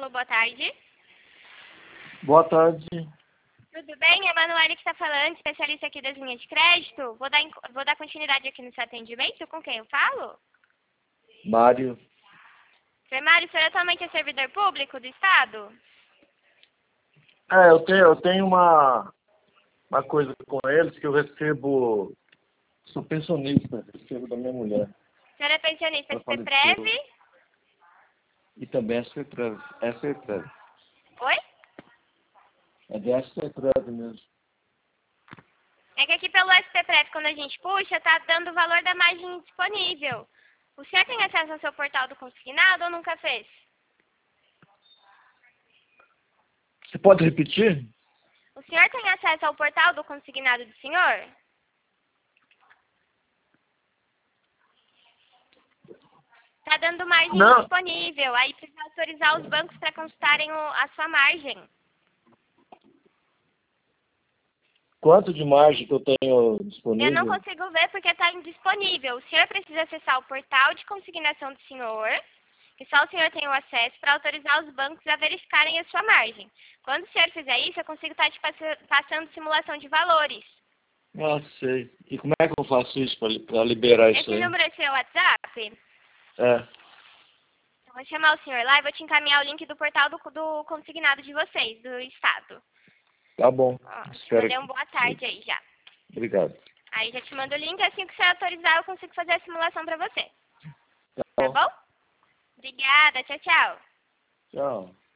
Alô, boa tarde. Boa tarde. Tudo bem? É a Manuele que está falando, especialista aqui das linhas de crédito. Vou dar continuidade aqui no seu atendimento. Com quem eu falo? Mário. Seu Mário, o senhor atualmente é servidor público do Estado? Eu tenho uma coisa com eles que eu recebo. Sou pensionista, recebo da minha mulher. O senhor é pensionista Ela SPPREV? E também SPPREV. Oi? É de SPPREV mesmo. É que aqui pelo SPPREV, quando a gente puxa, tá dando o valor da margem disponível. O senhor tem acesso ao seu portal do consignado ou nunca fez? Você pode repetir? O senhor tem acesso ao portal do consignado do senhor? Tá dando margem Não. disponível. Aí precisa autorizar os bancos para consultarem a sua margem. Quanto de margem que eu tenho Eu disponível? não consigo ver porque está indisponível. O senhor precisa acessar o portal de consignação do senhor, que só o senhor tem o acesso para autorizar os bancos a verificarem a sua margem. Quando o senhor fizer isso, eu consigo estar te passando simulação de valores. Ah, sei. E como é que eu faço isso para liberar isso Esse aí? número é seu WhatsApp? É, Eu vou chamar o senhor lá e vou te encaminhar o link do portal do consignado de vocês, do Estado. tá bom. Ó, te Espero mandei um boa tarde aí já. Obrigado. Aí já te mando o link, assim que você autorizar, eu consigo fazer a simulação para você. Tá Tá bom. bom? Obrigada, tchau, tchau. Tchau.